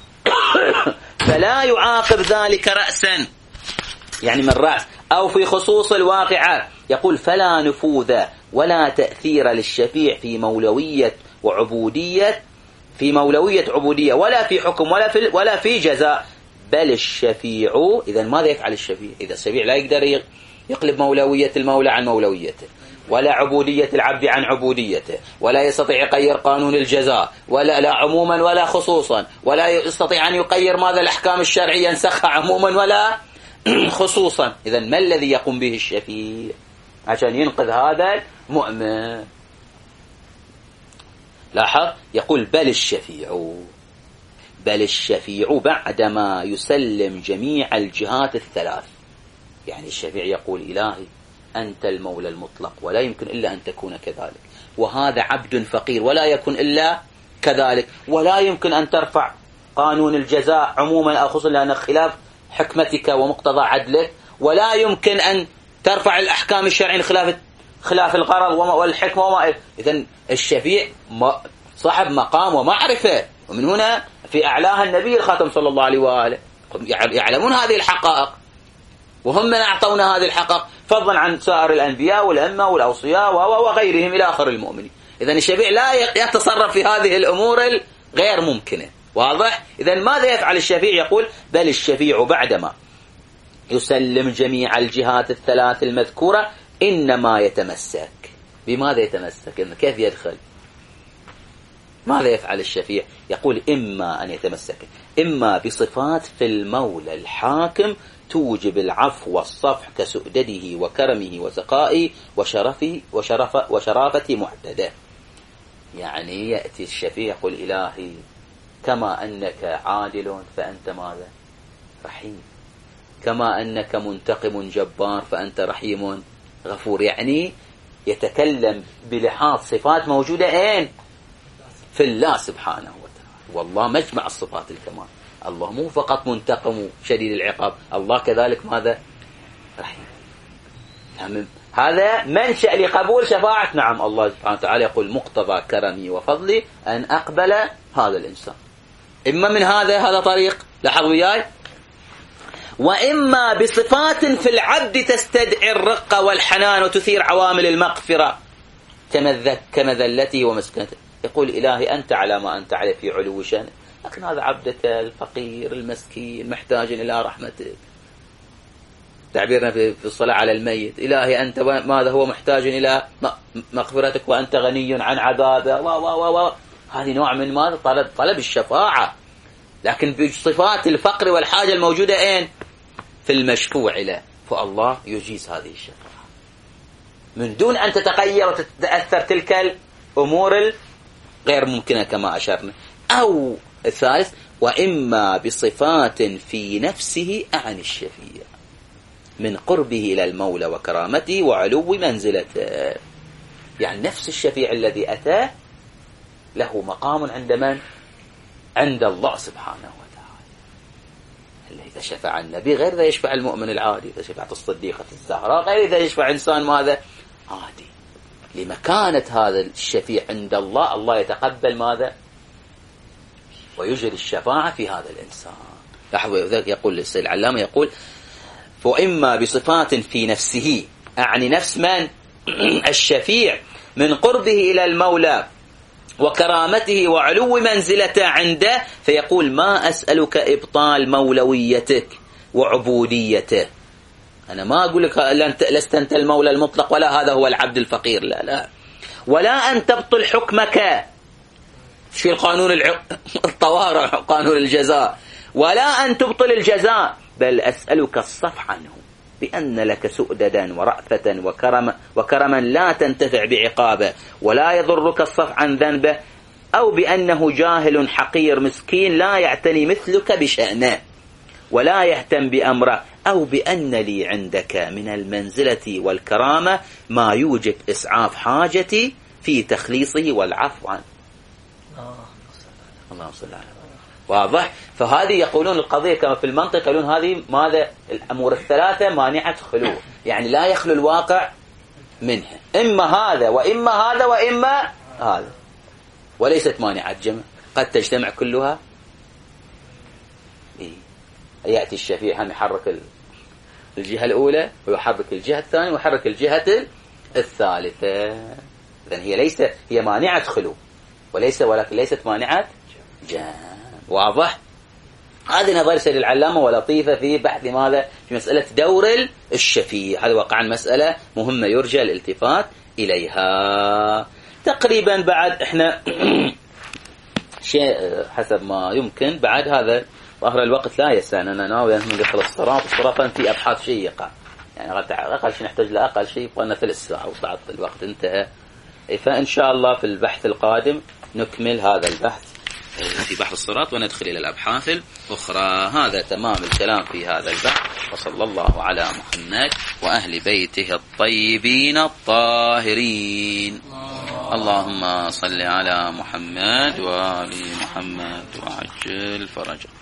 فلا يعاقب ذلك رأسا يعني من رأس أو في خصوص الواقعة. يقول فلا نفوذ ولا تأثير للشفيع في مولوية وعبودية في مولوية عبودية ولا في حكم ولا في ولا في جزاء، بل الشفيع. إذا ماذا يفعل الشفيع؟ إذا الشفيع لا يقدر يقلب مولوية المولى عن مولويته، ولا عبودية العبد عن عبوديته، ولا يستطيع يغير قانون الجزاء ولا لا عموما ولا خصوصا، ولا يستطيع أن يغير ماذا الأحكام الشرعية ينسخها عموما ولا خصوصا. إذا ما الذي يقوم به الشفيع عشان ينقذ هذا المؤمن؟ لاحظ يقول بل الشفيع بل الشفيع بعدما يسلم جميع الجهات الثلاث. يعني الشفيع يقول إلهي أنت المولى المطلق ولا يمكن إلا أن تكون كذلك، وهذا عبد فقير ولا يكون إلا كذلك، ولا يمكن أن ترفع قانون الجزاء عموما أو خصوصا لأنه خلاف حكمتك ومقتضى عدلك، ولا يمكن أن ترفع الأحكام الشرعية خلاف خلاف الغرض والحكمة وما. إذن الشفيع صاحب مقام ومعرفة، ومن هنا في أعلاها النبي الخاتم صلى الله عليه وآله. يعلمون هذه الحقائق وهم من أعطونا هذه الحقائق فضلا عن سائر الأنبياء والأئمة والأوصياء وغيرهم إلى آخر المؤمنين. إذن الشفيع لا يتصرف في هذه الأمور الغير ممكنة. واضح؟ إذن ماذا يفعل الشفيع؟ يقول بل الشفيع بعدما يسلم جميع الجهات الثلاث المذكورة إنما يتمسك. بماذا يتمسك؟ كيف يدخل؟ ماذا يفعل الشفيع؟ يقول إما أن يتمسك إما بصفات في المولى الحاكم توجب العفو والصفح كسؤدده وكرمه وسقائه وشرفه وشرف وشرافة معتده. يعني يأتي الشفيع يقول إلهي كما أنك عادل فأنت ماذا؟ رحيم، كما أنك منتقم جبار فأنت رحيم غفور. يعني يتكلم بلحاظ صفات موجودة أين؟ في الله سبحانه وتعالى. والله مجمع الصفات الكمال. الله مو فقط منتقم شديد العقاب، الله كذلك ماذا؟ رحيم. هذا منشأ لقبول شفاعة. نعم الله سبحانه وتعالى يقول مقتضى كرمي وفضلي أن أقبل هذا الإنسان. إما من هذا هذا طريق، لاحظوا وياي، وإما بصفات في العبد تستدعي الرقة والحنان وتثير عوامل المغفرة كما ذلته ومسكنته. يقول إلهي أنت على ما أنت عليه في علو شأنك، لكن هذا عبدك الفقير المسكين محتاج إلى رحمتك. تعبيرنا في الصلاة على الميت، إلهي أنت ماذا هو محتاج إلى مغفرتك وأنت غني عن عذابه. و و و هذه نوع من ماذا؟ طلب طلب الشفاعة، لكن بصفات الفقر والحاجة الموجودة أين؟ في المشفوع له. فالله يجيز هذه الشفاعة من دون أن تتغير وتتأثر تلك الأمور غير ممكنة كما أشرنا. أو الثالث وإما بصفات في نفسه عن الشفيع من قربه إلى المولى وكرامته وعلو منزلته. يعني نفس الشفيع الذي أتاه له مقام عند من؟ عند الله سبحانه وتعالى. اللي إذا شفع النبي غير إذا يشفع المؤمن العادي، إذا شفعت الصديقة الزهراء غير إذا يشفع إنسان ماذا؟ عادي. لمكانة هذا الشفيع عند الله، الله يتقبل ماذا؟ ويجري الشفاعة في هذا الإنسان. لاحظوا ذلك يقول السيد العلامة يقول وإما بصفات في نفسه، أعني نفس من؟ الشفيع من قربه إلى المولى وكرامته وعلو منزلته عنده، فيقول ما أسألك إبطال مولويتك وعبوديته. أنا ما أقول لك لست أنت المولى المطلق ولا هذا هو العبد الفقير، لا لا. ولا أن تبطل حكمك في القانون الطوارئ قانون الجزاء، ولا أن تبطل الجزاء، بل أسألك الصفح عنه بأن لك سؤددا ورأفة وكرما, وكرما لا تنتفع بعقابه، ولا يضرك الصفح عن ذنبه، أو بأنه جاهل حقير مسكين لا يعتني مثلك بشأنه ولا يهتم بأمره، أو بأن لي عندك من المنزلة والكرامة ما يوجب إسعاف حاجتي في تخليصه والعفو عنه. اللهم صل على واضح. فهذه يقولون القضية كما في المنطق، يقولون هذه ماذا الأمور الثلاثة مانعة خلو، يعني لا يخلو الواقع منها، إما هذا وإما هذا وإما هذا، وليست مانعة جمع، قد تجتمع كلها. إيه؟ يأتي الشفيع هم يحرك الجهة الأولى ويحرك الجهة الثانية ويحرك الجهة الثالثة، إذن هي ليس هي مانعة خلو وليس ولكن ليست مانعة جمع. واضح. هذه نظرية سيد العلامة ولطيفة في بحث ماذا في مسألة دور الشفيع، هذا واقعا مسألة مهمة يرجى الالتفات إليها. تقريبا بعد احنا شيء حسب ما يمكن بعد هذا ظهر الوقت لا يسعنا، أنا ناوي أن ندخل الصراط الصراط في أبحاث شيقة، يعني أقل شيء نحتاج لأقل شيء قلنا ثلاث ساعة وبعد الوقت انتهى. فإن شاء الله في البحث القادم نكمل هذا البحث في بحر الصراط وندخل إلى الأبحاث الأخرى. هذا تمام الكلام في هذا البحث، وصلى الله على محمد وأهل بيته الطيبين الطاهرين. اللهم صل على محمد وآل محمد وعجل فرجه.